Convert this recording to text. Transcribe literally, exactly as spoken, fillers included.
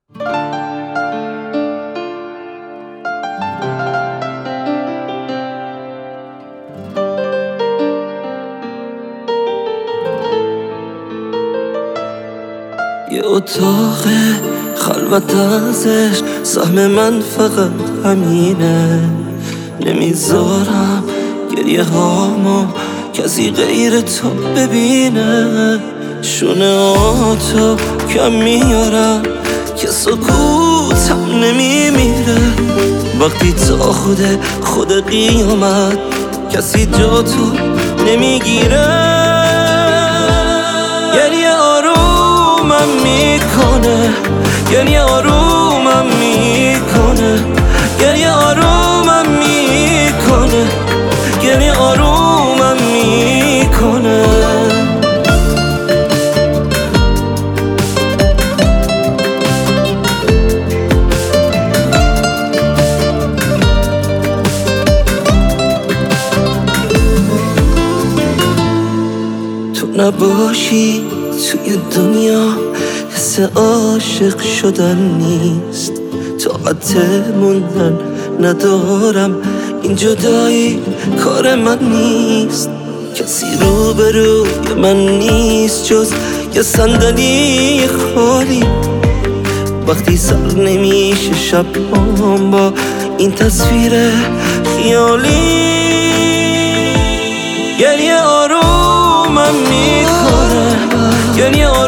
یه اتاق خلوت ازش سهم من فقط همینه، نمیذارم گریه هامو کسی غیر تو ببینه. شونه آتو کم میارم که سکوتم نمیمیره. وقتی تا خود خود قیامت کسی جا تو نمیگیره. گریه آرومم میکنه، گریه آرومم میکنه، گریه آرومم میکنه، گریه آرومم میکنه. تو نباشی توی دنیا حس عاشق شدن نیست. طاقت موندن ندارم، این جدایی کار من نیست. کسی روبروی من نیست جز یه صندلی خالی. وقتی سر نمیشه شبام با این تصویر خیالی. گریه آرومم میکنه، گریه